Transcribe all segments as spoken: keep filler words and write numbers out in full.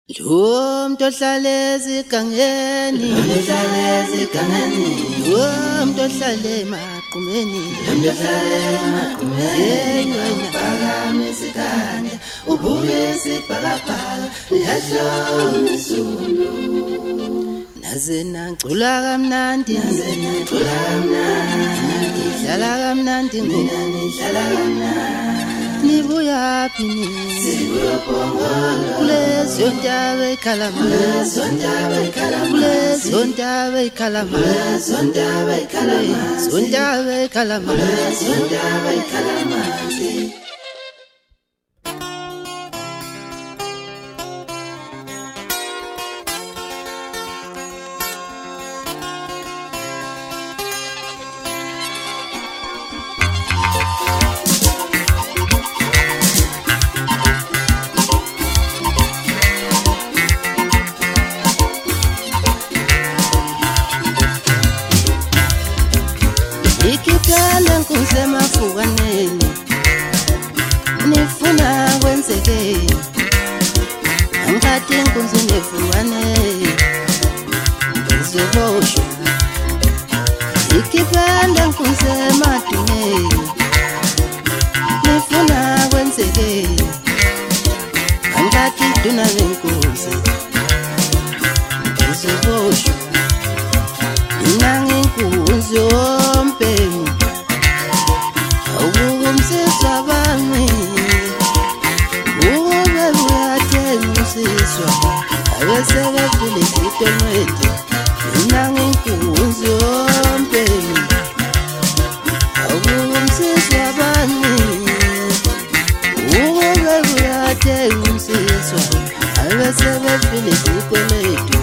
Umuntu ohlala ezigangeni, ohlala ezigangeni, umuntu ohlala emaqumeni, ohlala emaqumeni, phakama isikande, ubuke isibhakabhaka, liyahloma izulu. Naze nacula kamnandi, naze nacula kamnandi, ngihlala kamnandi, mina ngihlala kamnandi. Nibuyaphi ni? Sibuya Pongola, kulezo ntaba ekhalama, kulezo ntaba ekhalama, kulezo ntaba ekhalama, kulezo ntaba ekhalama, kulezo ntaba ekhalama, kulezo ntaba ekhalama. Ikipele nkunze mafukaneni, nifuna kwenzeke angikhathi inkunzi nefukane ngizoboshwa. Ikipele nkunze madumeni, nifuna kwenzeke angikhathi iduna lenkunzi ngizoboshwa. Mina nginkunzi yomphengu, awukumsizwa bami, ube buyathengisiswa abese befile isitonwede. Mina nginkunzi yomphengu, awukumsizwa bami, ube buyathengisiswa abese befile isitonwede.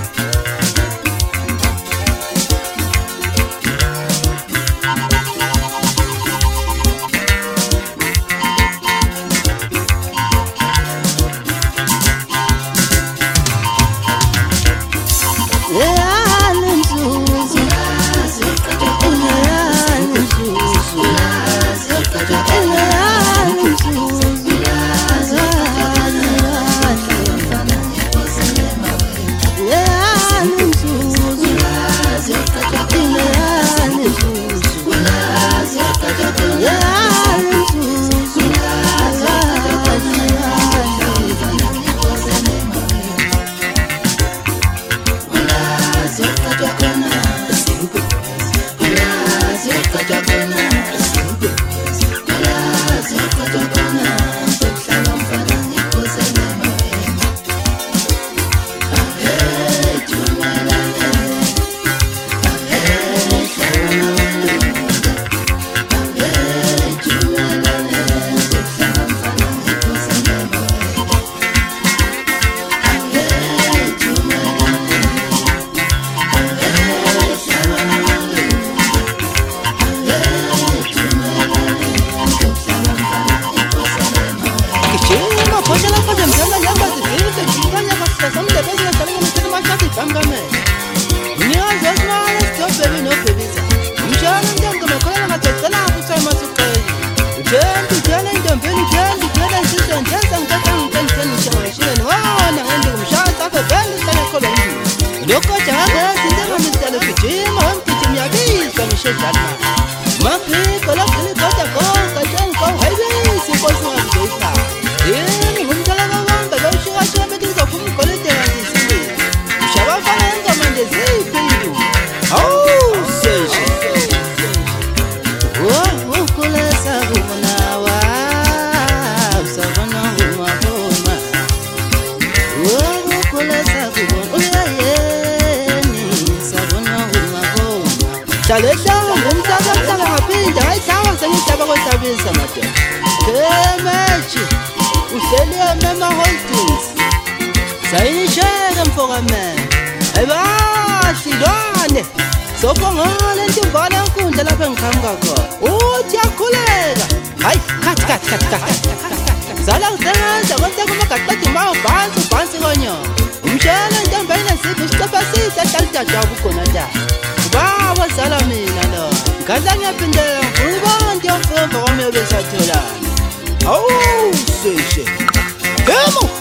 Awu seshe, demo